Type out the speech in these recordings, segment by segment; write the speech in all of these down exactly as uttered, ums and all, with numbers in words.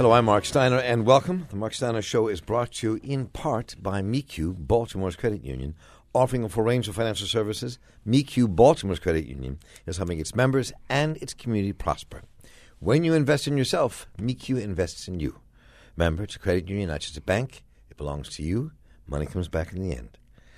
Hello, I'm Mark Steiner, and welcome. The Mark Steiner Show is brought to you in part by M E Q, Baltimore's credit union, offering a full range of financial services. M E Q, Baltimore's credit union, is helping its members and its community prosper. When you invest in yourself, M E Q invests in you. Remember, it's a credit union, not just a bank. It belongs to you. Money comes back in the end.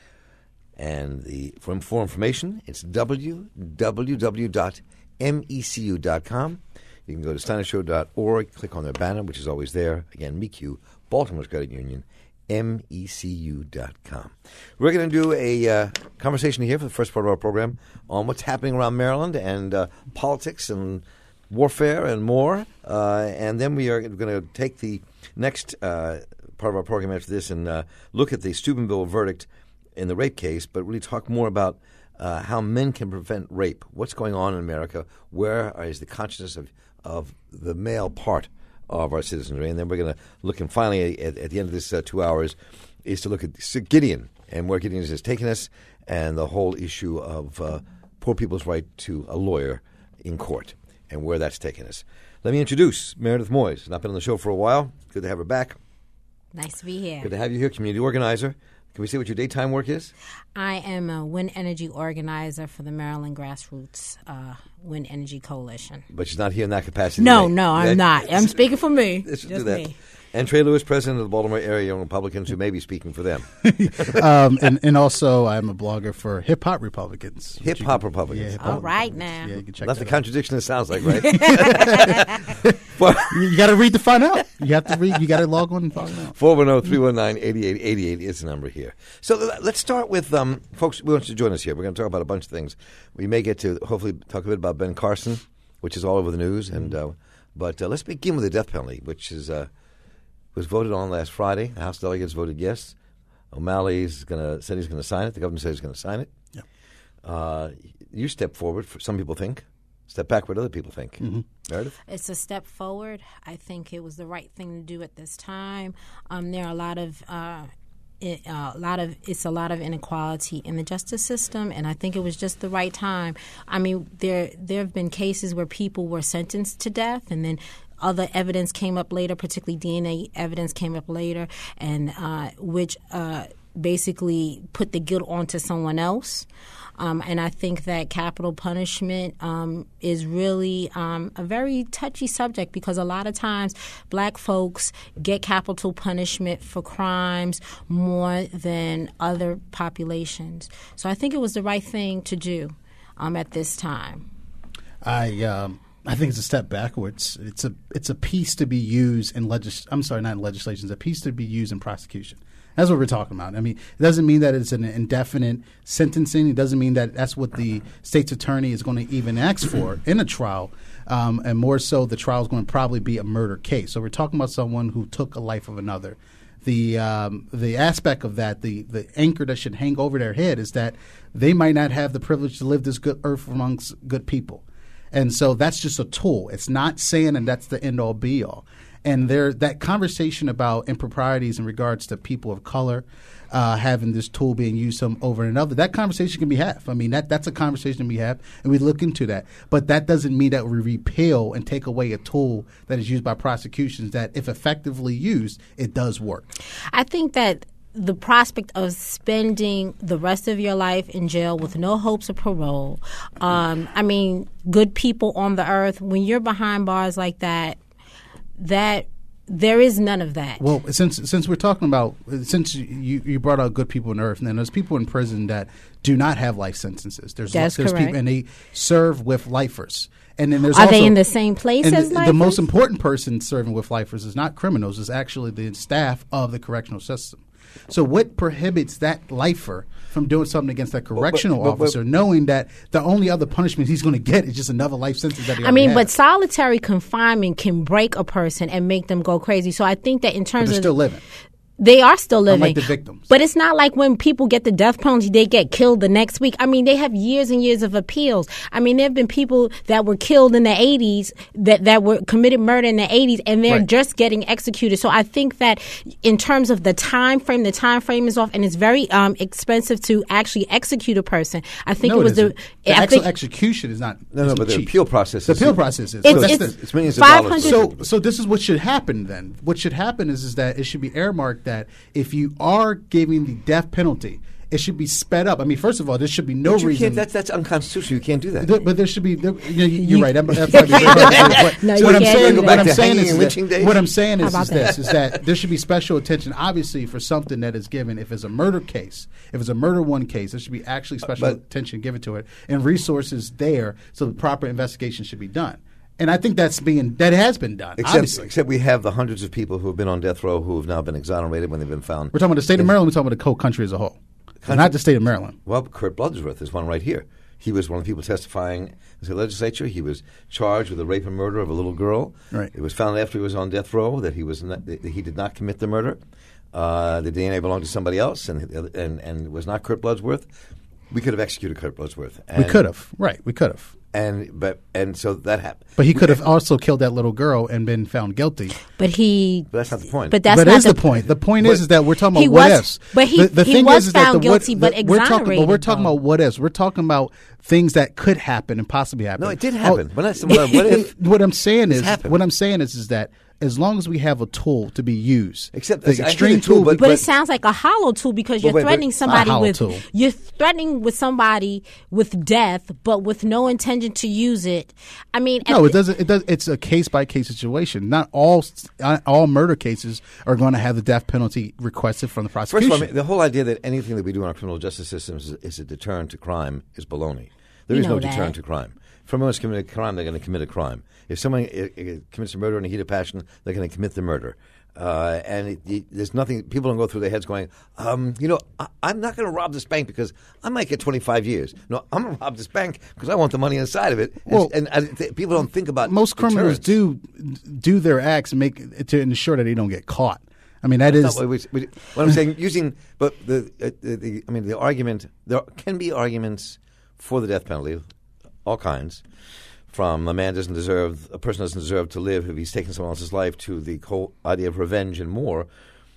And the for, for information, it's w w w dot m e c u dot com. You can go to steiner show dot org, click on their banner, which is always there. Again, M E Q, Baltimore's credit union, m e c u dot com. We're going to do a uh, conversation here for the first part of our program on what's happening around Maryland and uh, politics and warfare and more. Uh, and then we are going to take the next uh, part of our program after this and uh, look at the Steubenville verdict in the rape case, but really talk more about uh, how men can prevent rape. What's going on in America? Where is the consciousness of, of the male part of our citizenry? And then we're going to look, and finally, at, at the end of this uh, two hours, is to look at Gideon and where Gideon has taken us and the whole issue of uh, poor people's right to a lawyer in court and where that's taken us. Let me introduce Meredith Moyes. Not been on the show for a while. Good to have her back. Nice to be here. Good to have you here, community organizer. Can we say what your daytime work is? I am a wind energy organizer for the Maryland Grassroots uh, Wind Energy Coalition. But she's not here in that capacity. No, today. no, I'm that, not. I'm speaking for me. Just Just that. me. And Trey Lewis, president of the Baltimore Area Young Republicans, who may be speaking for them. um, and, and also, I'm a blogger for Hip Hop Republicans. Hip Hop Republicans. Yeah, Hip-Hop All right Republicans. now. Yeah, you can check That's that the out. contradiction it sounds like, right? You, you got to read to find out. You have to read. You got to log on and find out. four one zero, three one nine, eight eight eight eight is the number here. So th- let's start with, um, folks, we want you to join us here. We're going to talk about a bunch of things. We may get to hopefully talk a bit about Ben Carson, which is all over the news. and uh, But uh, let's begin with the death penalty, which is uh, was voted on last Friday. The House delegates voted yes. O'Malley's going to said he's going to sign it. The governor said he's going to sign it. Yeah. Uh, you step forward, for some people think. Step back what other people think. Mm-hmm. Meredith? It's a step forward. I think it was the right thing to do at this time. Um, there are a lot of uh, it, uh, a lot of it's a lot of inequality in the justice system, and I think it was just the right time. I mean, there there have been cases where people were sentenced to death, and then other evidence came up later, particularly D N A evidence came up later, and uh, which uh, basically put the guilt onto someone else. Um, and I think that capital punishment um, is really um, a very touchy subject because a lot of times black folks get capital punishment for crimes more than other populations. So I think it was the right thing to do um, at this time. I um, I think it's a step backwards. It's a it's a piece to be used in legis. I'm sorry, not in legislation. It's a piece to be used in prosecution. That's what we're talking about. I mean, it doesn't mean that it's an indefinite sentencing. It doesn't mean that that's what the state's attorney is going to even ask for in a trial. Um, and more so, the trial is going to probably be a murder case. So we're talking about someone who took a life of another. The um, the aspect of that, the, the anchor that should hang over their head is that they might not have the privilege to live this good earth amongst good people. And so that's just a tool. It's not saying and that's the end-all, be-all. And there, that conversation about improprieties in regards to people of color uh, having this tool being used some over another, that conversation can be had. I mean, that that's a conversation we have, and we look into that. But that doesn't mean that we repeal and take away a tool that is used by prosecutions that, if effectively used, it does work. I think that the prospect of spending the rest of your life in jail with no hopes of parole, um, I mean, good people on the earth, when you're behind bars like that, that there is none of that. Well, since since we're talking about since you, you brought out good people on earth, and then there's people in prison that do not have life sentences. There's That's there's correct. people and they serve with lifers. And then there's Are also, they in the same place and as the, lifers? the most important person serving with lifers is not criminals; is actually the staff of the correctional system. So what prohibits that lifer from doing something against that correctional but- but- but- officer, knowing that the only other punishment he's going to get is just another life sentence that he I mean, already but has. solitary confinement can break a person and make them go crazy. So I think that in But terms they're of still living. They are still living. Unlike the victims. But it's not like when people get the death penalty, they get killed the next week. I mean, they have years and years of appeals. I mean, there have been people that were killed in the eighties, that, that were committed murder in the eighties, and they're Right. just getting executed. So I think that in terms of the time frame, the time frame is off, and it's very um, expensive to actually execute a person. I think No, it was isn't. the... the I actual think, execution is not. No, no, isn't but the cheap. appeal process The is- appeal process is. It's- so that's it's- the- It's millions of five dollars. hundred So, so this is what should happen then. What should happen is, is that it should be earmarked that if you are giving the death penalty, it should be sped up. I mean, first of all, there should be no But you reason. can't, that's, that's unconstitutional. You can't do that. There- but there should be. There, you know, you- you're right. That, that probably very hard to do. But No, what you I'm can't saying, do what that. I'm Back to saying hanging is and that- lynching days? what I'm saying How is, about is this: that? is that there should be special attention, obviously, for something that is given. If it's a murder case, if it's a murder one case, there should be actually special But- attention given to it and resources there, so the proper investigation should be done. And I think that's being that has been done. Except, obviously, except we have the hundreds of people who have been on death row who have now been exonerated when they've been found. we're talking about the state of Maryland. We're talking about the whole country as a whole, not the state of Maryland. Well, Kurt Bloodsworth is one right here. He was one of the people testifying in the legislature. He was charged with the rape and murder of a little girl. Right. It was found after he was on death row that he was not, that he did not commit the murder. Uh, the D N A belonged to somebody else, and and and was not Kurt Bloodsworth. We could have executed Kurt Bloodsworth. And, We could have, right? We could have. and but and so that happened. But he could have also killed that little girl and been found guilty. but he... But that's not the point. But that's but not is the, point. The point is, But is that we're talking he about what was- ifs. but he- the, the he thing was is, is that found the what, guilty, but the, we're talking, but we're exonerated, talking though. about what ifs. We're talking about things that could happen and possibly happen. No, it did happen. We're not saying what if. What I'm saying This is, happened. what I'm saying is, is that as long as we have a tool to be used, Except- the I hear extreme the tool, tool, but- But it sounds like a hollow tool because you're wait, but- threatening It's not a somebody hollow with tool. you're threatening with somebody with death, but with no intention to use it. I mean, at no, the- it doesn't. It does. It's a case by case situation. Not all uh, all murder cases are going to have the death penalty requested from the First prosecution. of all, I mean, the whole idea that anything that we do in our criminal justice system is, is a deterrent to crime is baloney. There You is no know that. deterrent to crime. If someone's committed a crime, they're going to commit a crime. If someone uh, uh, commits a murder in a heat of passion, they're going to commit the murder. Uh, and it, it, there's nothing, people don't go through their heads going, um, you know, I, I'm not going to rob this bank because I might get twenty-five years. No, I'm going to rob this bank because I want the money inside of it. And, Well, and, and th- people don't think about most criminals deterrence. do do their acts and make to ensure that they don't get caught. I mean, that is That's not what, we, we, what I'm saying, using, but the, uh, the, the, I mean, the argument, there can be arguments for the death penalty, all kinds, from a man doesn't deserve, a person doesn't deserve to live if he's taken someone else's life to the whole idea of revenge and more.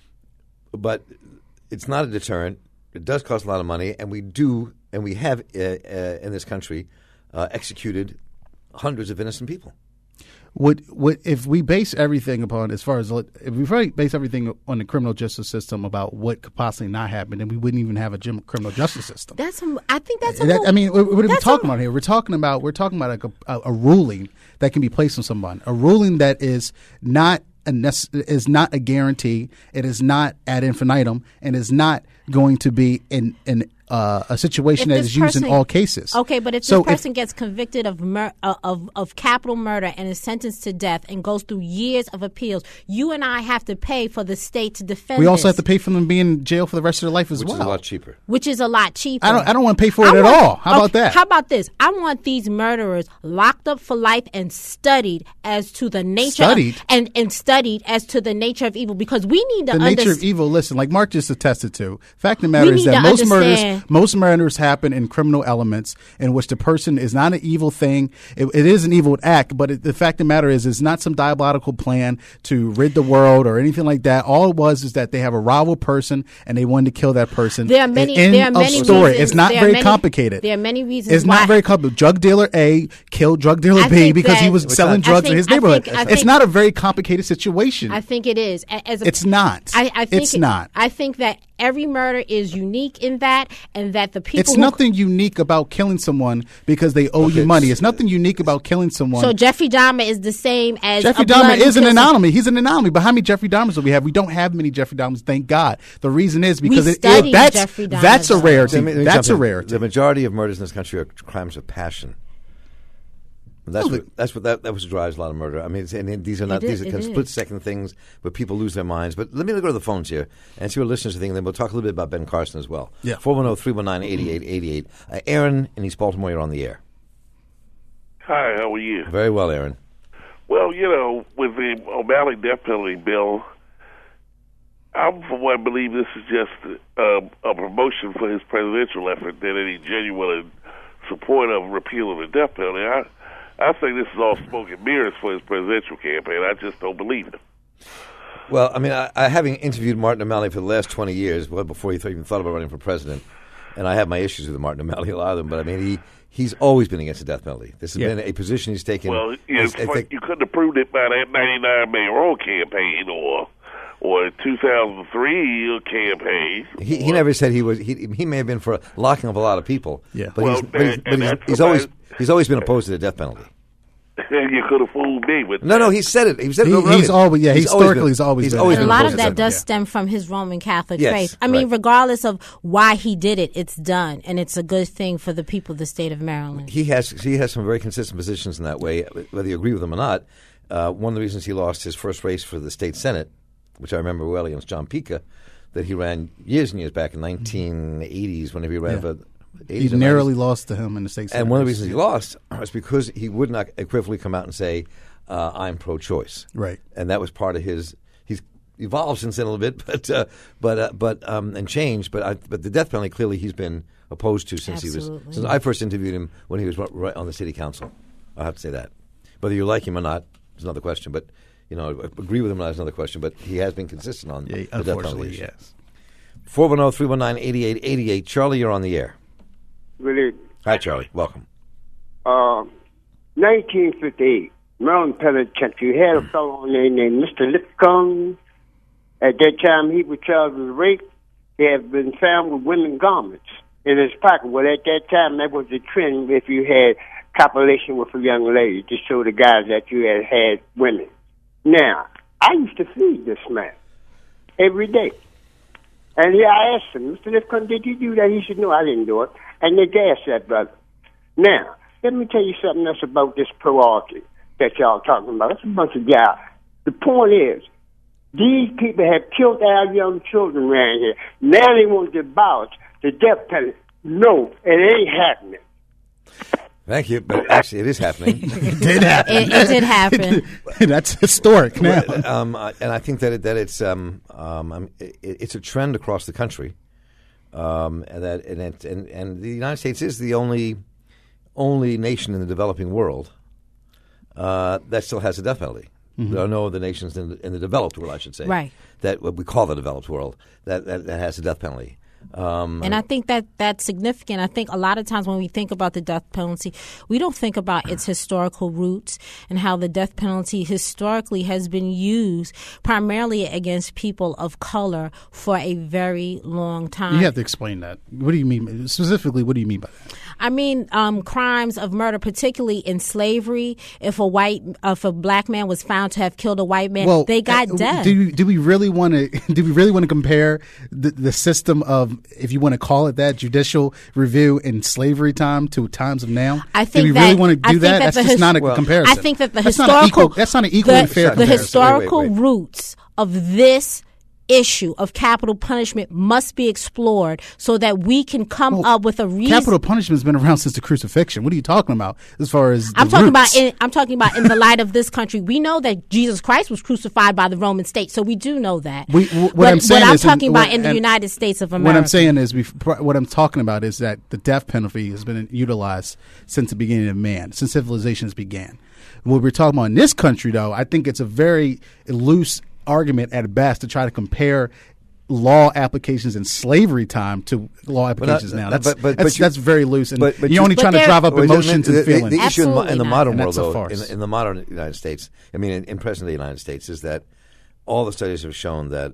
But it's not a deterrent. It does cost a lot of money, and we do, and we have uh, uh, in this country uh, executed hundreds of innocent people. Would would if we base everything upon as far as if we really base everything on the criminal justice system about what could possibly not happen, then we wouldn't even have a gym, criminal justice system. that's a, I think that's a That- little- I mean, what what are we that's talking a- about here? We're talking about we're talking about like a, a, a ruling that can be placed on someone, a ruling that is not a nece- is not a guarantee. It is not ad infinitum, and is not going to be in in uh, a situation If that this is used in person- all cases. Okay, but if So this person gets convicted of, mur- uh, of of capital murder and is sentenced to death and goes through years of appeals, you and I have to pay for the state to defend. we also this, have to pay for them being in jail for the rest of their life as Which well. is a lot cheaper. which is a lot cheaper. I don't. I don't want to pay for it I at want- all. How about okay, that? How about this? I want these murderers locked up for life and studied as to the nature Studied? of, and and studied as to the nature of evil because we need to the nature of understand. evil. Listen, like Mark just attested to. Fact of the matter We is need that to most understand- murders, most murders happen in criminal elements in which the person is not an evil thing. It, it is an evil act, but it, the fact of the matter is, it's not some diabolical plan to rid the world or anything like that. All it was is that they have a rival person and they wanted to kill that person. There are many. End there are of many story. reasons. It's not there are very many- complicated. There are many reasons. It's why, not very complicated. Drug dealer A killed drug dealer I B think because he that- was Which selling I- drugs I in his think- I neighborhood. think- I it's think- not a very complicated situation. I think it is. A- As a, It's not. I, I think It's it- not. I think that every murder is unique in that, and that the people. It's who, nothing unique about killing someone because they owe you Okay. money. It's nothing unique about killing someone. So Jeffrey Dahmer is the same as Jeffrey a blood Dahmer who is an kills- anomaly. He's an anomaly. But how many Jeffrey Dahmers do we have? We don't have many Jeffrey Dahmers, thank God. The reason is because it, studied it, that's Jeffrey Dahmer, that's a though. rarity. Let me- let me That's a jump in. rarity. The majority of murders in this country are crimes of passion. That's No, what that's what that, that was what drives a lot of murder. I mean, it's, and these are not It these is- are it kind of is. split second things where people lose their minds. But let me go to the phones here and see what listeners are thinking. Then we'll talk a little bit about Ben Carson as well. Yeah. four one zero, three one nine, eight eight eight eight. Uh, Aaron in East Baltimore, you're on the air. Hi, how are you? Very well, Aaron. Well, you know, with the O'Malley death penalty bill, I'm for one believe this is just uh, a promotion for his presidential effort than any genuine support of repeal of the death penalty. I, I think this is all smoke and mirrors for his presidential campaign. I just don't believe it. Well, I mean, I, I having interviewed Martin O'Malley for the last twenty years, well before he th- even thought about running for president, and I have my issues with Martin O'Malley, a lot of them, but I mean, he he's always been against the death penalty. This has Yeah. been a position he's taken. Well, yeah, as- it's I like think- you couldn't have proved it by that ninety-nine mayoral campaign or or two thousand three campaign. He, he never said he was. He, he may have been for locking up a lot of people. Yeah. but Well, he's, but he's, and- but and he's, that's he's the always man- he's always been opposed to the death penalty. You could have fooled me with No, that. no, he said it. He said it. He- over he's again. always- yeah, always historically been- he's always he's been- always And been a lot opposed of to that death does penalty. stem from his Roman Catholic Yes, faith. I mean, right. regardless of why he did it, it's done, and it's a good thing for the people of the state of Maryland. He has he has some very consistent positions in that way, whether you agree with them or not. Uh, one of the reasons he lost his first race for the state senate, which I remember well against John Pica, that he ran years and years back in nineteen eighties when he ran Yeah. for He eighties or narrowly nineties. lost to him in the state senate. And one of the reasons he lost was because he would not equivocally come out and say, uh, "I'm pro-choice." Right. And that was part of his. He's evolved since then a little bit, but uh, but uh, but um, and changed. But I, but the death penalty clearly he's been opposed to since he was Absolutely. since I first interviewed him when he was right- right on the city council. I have to say that. Whether you like him or not is another question. But you know, agree with him or not is another question. But he has been consistent on Yeah, the death penalty unfortunately, issue. yes. four one zero, three one nine, eight eight eight eight. Charlie, you're on the air. Good evening. Hi, Charlie. Welcome. Uh, nineteen fifty-eight, Maryland Penitentiary had a fellow on there named Mister Lipcomb. At that time, he was charged with rape. He had been found with women's garments in his pocket. Well, at that time, that was the trend if you had copulation with a young lady to show the guys that you had had women. Now, I used to feed this man every day. And yeah, I asked him, Mister Lipcomb, did you do that? He said, no, I didn't do it. And they gassed that brother. Now, let me tell you something else about this pro-archy that y'all talking about. It's a bunch of guys. The point is, these people have killed our young children around here. Now they want to abolish the death penalty. No, it ain't happening. Thank you. But actually, it is happening. It did happen. It, it did happen. That's historic now. um, uh, and I think that it, that it's um, um, um, it, it's a trend across the country, um, and that and, it, and and the United States is the only only nation in the developing world uh, that still has a death penalty. Mm-hmm. There are no other nations in the, in the developed world, I should say, Right. that what we call the developed world that that, that has a death penalty. Um, And I think that that's significant. I think a lot of times when we think about the death penalty, we don't think about its historical roots and how the death penalty historically has been used primarily against people of color for a very long time. You have to explain that. What do you mean? Specifically, what do you mean by that? I mean, um, crimes of murder, particularly in slavery. If a white, if a black man was found to have killed a white man, Well, they got uh, death. Do we, do we really want to? Do we really want to compare the, the system of, if you want to call it that, judicial review in slavery time to times of now? I think do we that- really want to I do think that? that That's the just his- not a Well, comparison. I think that the that's historical not an equal, that's not an equal the, and fair the comparison. historical Wait, wait, wait. roots of this issue of capital punishment must be explored so that we can come Well, up with a reason. Capital punishment's been around since the crucifixion. What are you talking about? As far as the I'm talking roots? about. In, I'm talking about in the light of this country. We know that Jesus Christ was crucified by the Roman state, so we do know that. We- w- what but, I'm saying but I'm is- talking about what- in the and- United States of What America. I'm saying is, bef- what I'm talking about is that the death penalty has been utilized since the beginning of man, since civilizations began. What we're talking about in this country, though, I think it's a very loose argument at best to try to compare law applications in slavery time to law applications now. That's but- but- that's, but you- that's very loose, and but- but you're you- only But trying to there- drive up Well, emotions the, and the- feelings. The, issue in, mo- in the Absolutely modern not. world, And that's a though, farce. in, in the modern United States, I mean, in, in present-day United States, is that all the studies have shown that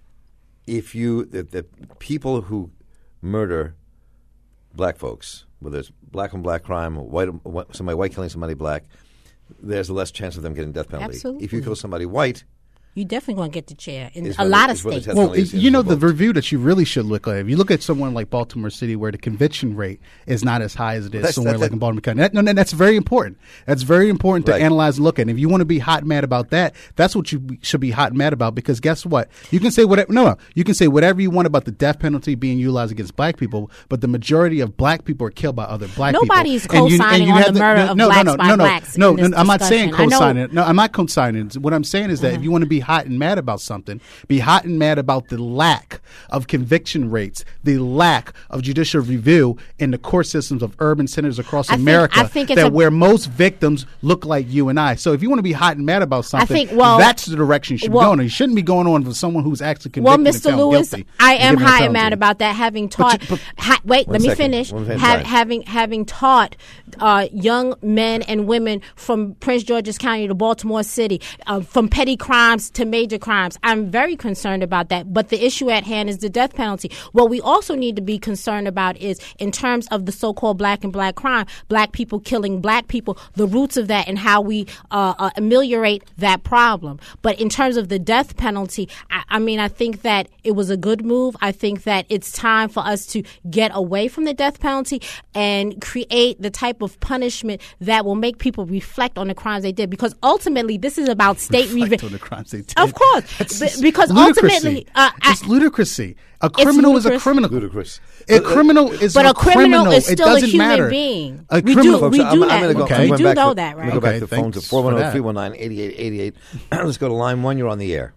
if you, that the people who murder black folks, whether it's black on black crime, white, somebody white killing somebody black, there's less chance of them getting death penalty. Absolutely. If you kill somebody white, you definitely going to get the chair in Is a when lot it- of is when the states. death Well, penalty is you know, the revoked. review that you really should look at, if you look at someone like Baltimore City, where the conviction rate is not as high as it is That's- somewhere that- like that- in Baltimore County. That, no, no, that's very important. That's very important to Right. analyze and look at. And if you want to be hot and mad about that, that's what you be- should be hot and mad about, because guess what? You can say whatever, no, no, you can say whatever you want about the death penalty being utilized against black people, but the majority of black people are killed by other black Nobody's people. And you- and co-signing you on have the murder no, of no, blacks no, by no, no, blacks no, in this no, I'm not saying discussion. I know- co-signing. No, I'm not co-signing. What I'm saying is that if you want to be hot and mad about something, be hot and mad about the lack of conviction rates, the lack of judicial review in the court systems of urban centers across I America think, I think it's that a, where most victims look like you and I. So if you want to be hot and mad about something, I think, well, that's the direction you should well, be going. You shouldn't be going on with someone who's actually convicted well, and Mister found Lewis, guilty. I am given a hot and penalty. mad about that. Having taught, you- but- ha, wait, One let me second. finish. One second. Ha- Sorry. having having taught uh, young men and women from Prince George's County to Baltimore City, uh, from petty crimes to major crimes, I'm very concerned about that. But the issue at hand is the death penalty. What we also need to be concerned about is, in terms of the so-called black and black crime, black people killing black people, the roots of that and how we uh, uh, ameliorate that problem. But in terms of the death penalty, I, I mean, I think that it was a good move. I think that it's time for us to get away from the death penalty and create the type of punishment that will make people reflect on the crimes they did. Because ultimately, this is about state Reflect revenge. on the crimes they did. Of course, That's B- just because ludicrousy. ultimately, uh, I- it's ludicrousy. A criminal is a ludicrous. criminal. Ludicrous. A criminal is But a a criminal is It still a doesn't human matter. being. A We do- criminal. Folks, we I'm, do I'm that. going to go. Okay. I'm We going do back know to, that, I'm gonna go right? back to the Okay, phone to thanks four one for zero, that. three one nine, eight eight eight eight. Let's go to line one. You're on the air.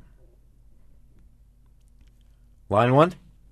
Line one?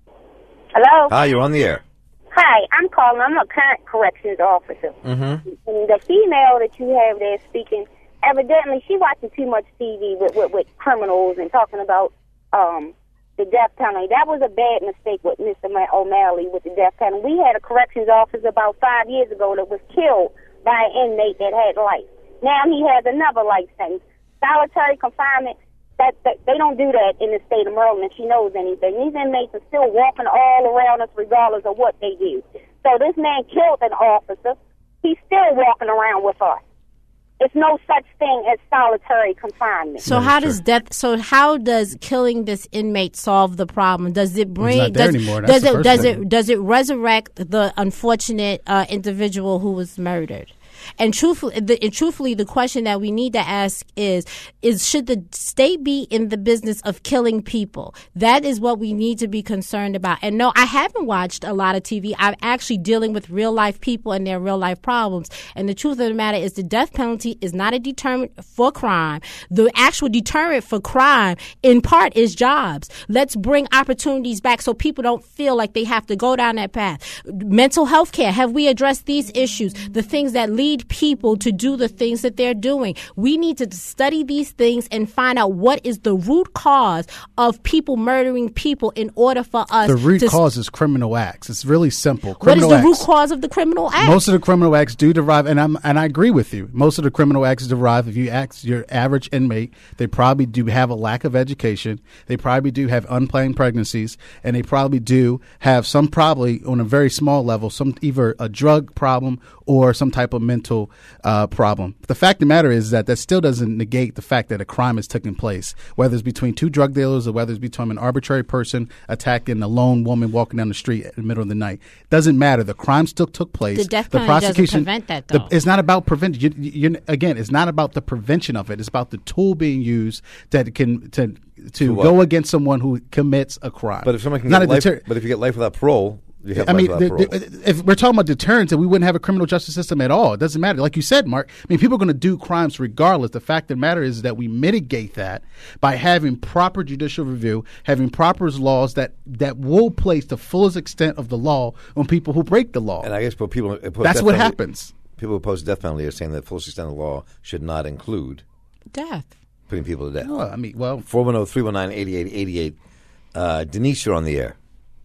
Hello? Hi, you're on the air. Hi, I'm calling. I'm a current corrections officer. Mm-hmm. And the female that you have there speaking, evidently she watching too much T V with, with, with criminals and talking about um, the death penalty. That was a bad mistake with Mister Ma- O'Malley with the death penalty. We had a corrections officer about five years ago that was killed by an inmate that had life. Now he has another life sentence. Solitary confinement, that, that they don't do that in the state of Maryland if she knows anything. These inmates are still walking all around us regardless of what they do. So this man killed an officer. He's still walking around with us. It's no such thing as solitary confinement. So how does death? So how does killing this inmate solve the problem? Does it bring? not there does, anymore. That's does the it? first Does thing. it? Does it resurrect the unfortunate uh, individual who was murdered? And truthfully, the, and truthfully, the question that we need to ask is: is should the state be in the business of killing people? That is what we need to be concerned about. And no, I haven't watched a lot of T V. I'm actually dealing with real life people and their real life problems. And the truth of the matter is, the death penalty is not a deterrent for crime. The actual deterrent for crime, in part, is jobs. Let's bring opportunities back so people don't feel like they have to go down that path. Mental health care. Have we addressed these issues? The things that lead people to do the things that they're doing. We need to study these things and find out what is the root cause of people murdering people in order for us The root to cause is criminal acts. It's really simple. What is Criminal the acts. root cause of the criminal act? Most of the criminal acts do derive, and I'm and I agree with you. Most of the criminal acts derive. If you ask your average inmate, they probably do have a lack of education. They probably do have unplanned pregnancies, and they probably do have some, probably on a very small level, some either a drug problem or some type of mental uh, problem. The fact of the matter is that that still doesn't negate the fact that a crime has taken place, whether it's between two drug dealers or whether it's between an arbitrary person attacking a lone woman walking down the street in the middle of the night. Doesn't matter. The crime still took place. The death penalty doesn't prevent that, the- though. it's not about prevention. You, you, again, it's not about the prevention of it. It's about the tool being used that can to to what? go against someone who commits a crime. But if someone can not get a life, deter- but if you get life without parole, you have I life mean, without the- parole. the- if we're talking about deterrence, then we wouldn't have a criminal justice system at all. It doesn't matter. Like you said, Mark, I mean, people are going to do crimes regardless. The fact of the matter is that we mitigate that by having proper judicial review, having proper laws that, that will place the fullest extent of the law on people who break the law. and I guess but people oppose That's death what penalty- happens. People who oppose the death penalty are saying that the fullest extent of the law should not include Death. putting people to death. Well, I mean, well, four one zero, three one nine, eight eight eight eight. Uh, Denise, you're on the air.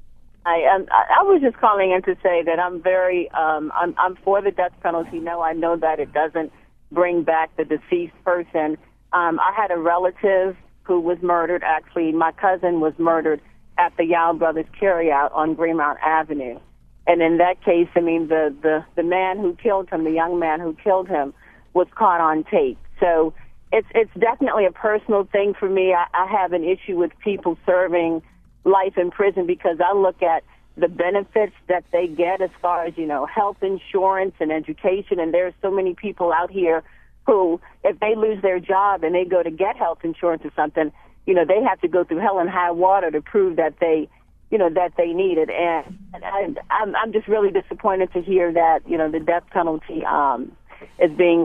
I, um, I I was just calling in to say that I'm very um, I'm, I'm for the death penalty. No, I know that it doesn't bring back the deceased person. Um, I had a relative who was murdered. Actually, my cousin was murdered at the Yao Brothers carryout on Greenmount Avenue. And in that case, I mean, the, the, the man who killed him, the young man who killed him, was caught on tape. So it's it's definitely a personal thing for me. I, I have an issue with people serving life in prison because I look at the benefits that they get as far as, you know, health insurance and education. And there's so many people out here who, if they lose their job and they go to get health insurance or something, you know, they have to go through hell and high water to prove that they, you know, that they need it. And, and I'm, I'm just really disappointed to hear that, you know, the death penalty um, is being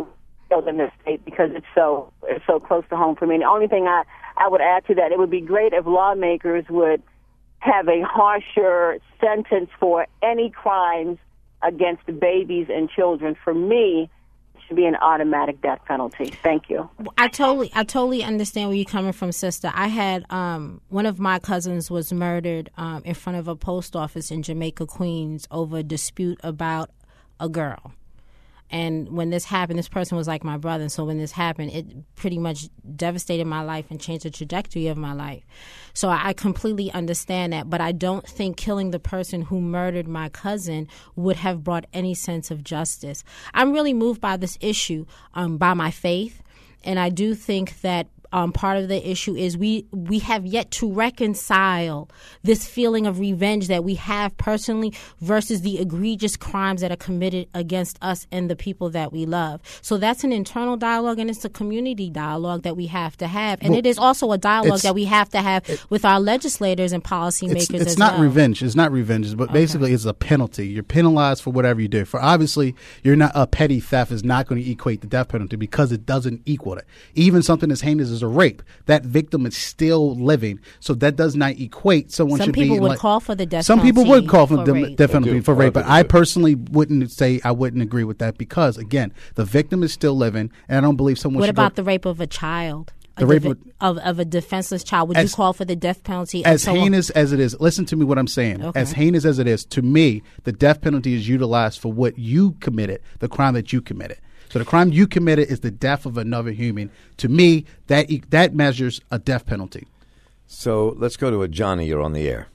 killed in this state because it's so it's so close to home for me. And the only thing I, I would add to that, it would be great if lawmakers would have a harsher sentence for any crimes against babies and children. For me, it should be an automatic death penalty. Thank you. I totally, I totally understand where you're coming from, sister. I had um, one of my cousins was murdered um, in front of a post office in Jamaica, Queens, over a dispute about a girl. And when this happened, this person was like my brother. And so when this happened, it pretty much devastated my life and changed the trajectory of my life. So I completely understand that. But I don't think killing the person who murdered my cousin would have brought any sense of justice. I'm really moved by this issue, um, by my faith. And I do think that Um, part of the issue is we we have yet to reconcile this feeling of revenge that we have personally versus the egregious crimes that are committed against us and the people that we love. So that's an internal dialogue, and it's a community dialogue that we have to have. And well, it is also a dialogue that we have to have it, with our legislators and policymakers it's, it's as not well. revenge. It's not revenge, but okay. basically it's a penalty. You're penalized for whatever you do. For obviously, you're not a petty theft is not going to equate the death penalty because it doesn't equal it. Even something as heinous as a rape, that victim is still living, so that does not equate. Someone some should people be would like, call for the death some penalty. Some people would call for, for the death penalty for rape, but I personally wouldn't say I wouldn't agree with that because, again, the victim is still living, and I don't believe someone what should about go, the rape of a child? The a rape defi- of, of, of a defenseless child. Would as, you call for the death penalty? As so heinous as it is, listen to me what I'm saying. Okay. As heinous as it is, to me, the death penalty is utilized for what you committed, the crime that you committed. So the crime you committed is the death of another human. To me, that that measures a death penalty. So let's go to a Johnny. You're on the air.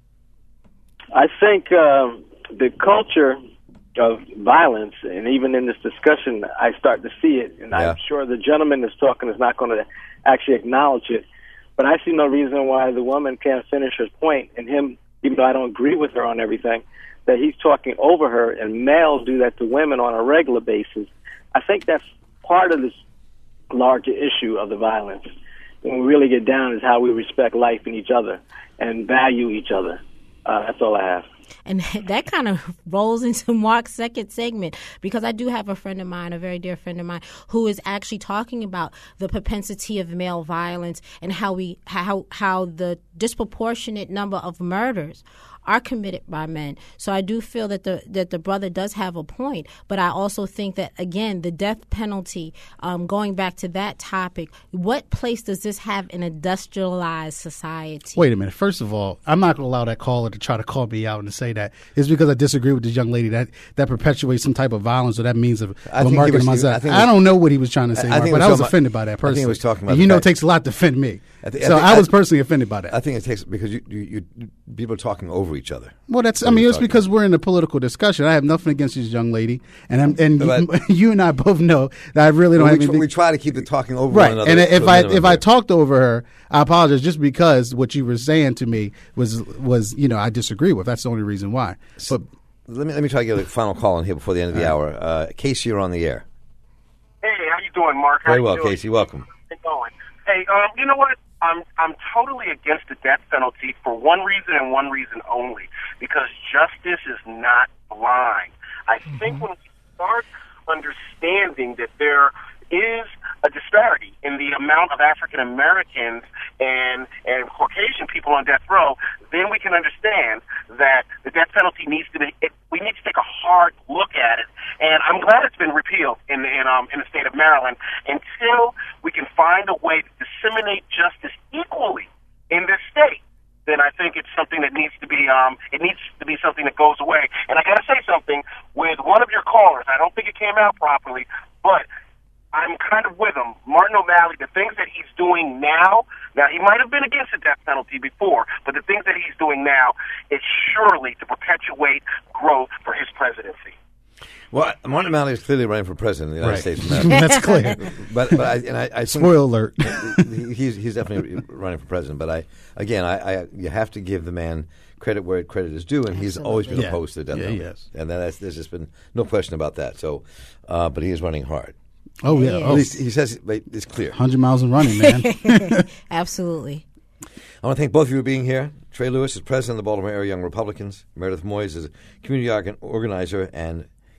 I think um, the culture of violence, and even in this discussion, I start to see it. And yeah. I'm sure the gentleman that's talking is not going to actually acknowledge it. But I see no reason why the woman can't finish her point, and him, even though I don't agree with her on everything, that he's talking over her, and males do that to women on a regular basis. I think that's part of this larger issue of the violence. When we really get down is how we respect life and each other and value each other. Uh, that's all I have. And that kind of rolls into Mark's second segment, because I do have a friend of mine, a very dear friend of mine, who is actually talking about the propensity of male violence and how we how how the disproportionate number of murders are committed by men. So I do feel that the that the brother does have a point, but I also think that, again, the death penalty, um, going back to that topic, what place does this have in industrialized society? Wait a minute. First of all, I'm not going to allow that caller to try to call me out and say that it's because I disagree with this young lady that that perpetuates some type of violence or that means of, of marketing myself. I, I don't know what he was trying to say, I, Mark, but I was offended about that personally. I think he was talking about and you know, it fact. takes a lot to offend me. I th- so I, think, I was I, personally offended by that. I think it takes because you, you, you people are talking over each other. Well, that's. I mean, it's because about. we're in a political discussion. I have nothing against this young lady, and I'm, and but, you, you and I both know that I really don't well, have we, anything. we try to keep the talking over right. one another. And if I if I here. talked over her, I apologize. Just because what you were saying to me was was you know I disagree with. That's the only reason why. So, but let me let me try to get a final call in here before the end of the right. hour. Uh, Casey, you're on the air. Hey, how you doing, Mark? How Very well, you doing? Casey. Welcome. How's it going? Hey, um, you know what? I'm I'm totally against the death penalty for one reason and one reason only, because justice is not blind. I mm-hmm. think when we start understanding that there is a disparity in the amount of African Americans and and Caucasian people on death row, then we can understand that the death penalty needs to be. It, we need to take a hard look at it, and I'm glad it's been repealed in in um in the state of Maryland. Until we can find a way to disseminate justice equally in this state, then I think it's something that needs to be um it needs to be something that goes away. And I got to say something with one of your callers. I don't think it came out properly, but I'm kind of with him. Martin O'Malley, the things that he's doing now, now he might have been against the death penalty before, but the things that he's doing now is surely to perpetuate growth for his presidency. Well, Martin O'Malley is clearly running for president of the United right. States of America. That's clear. but but I, and I, I think spoiler alert. he's he's definitely running for president. But I again, I, I you have to give the man credit where credit is due, and Absolutely. he's always been yeah. opposed to the death yeah, penalty. yes. And that's, there's just been no question about that. So, uh, but he is running hard. Oh yeah, Yeah. oh. At least he says it, it's clear. one hundred miles and running, man. Absolutely. I want to thank both of you for being here. Trey Lewis is president of the Baltimore Area Young Republicans. Meredith Moyes is a community organ- organizer, and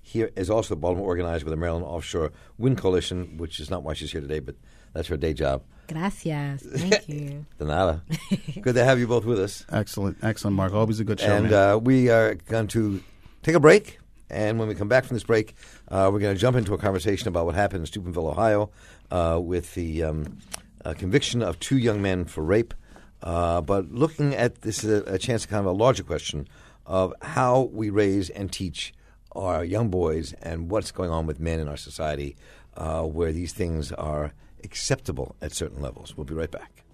here is also the Baltimore organizer with the Maryland Offshore Wind Coalition, which is not why she's here today, but that's her day job. Gracias. Thank you. De nada. Good to have you both with us. Excellent. Excellent, Mark. Always a good show, And man. uh, we are going to take a break. And when we come back from this break, uh, we're going to jump into a conversation about what happened in Steubenville, Ohio, uh, with the um, uh, conviction of two young men for rape. Uh, but looking at this is a, a chance to kind of a larger question of how we raise and teach our young boys and what's going on with men in our society uh, where these things are acceptable at certain levels. We'll be right back.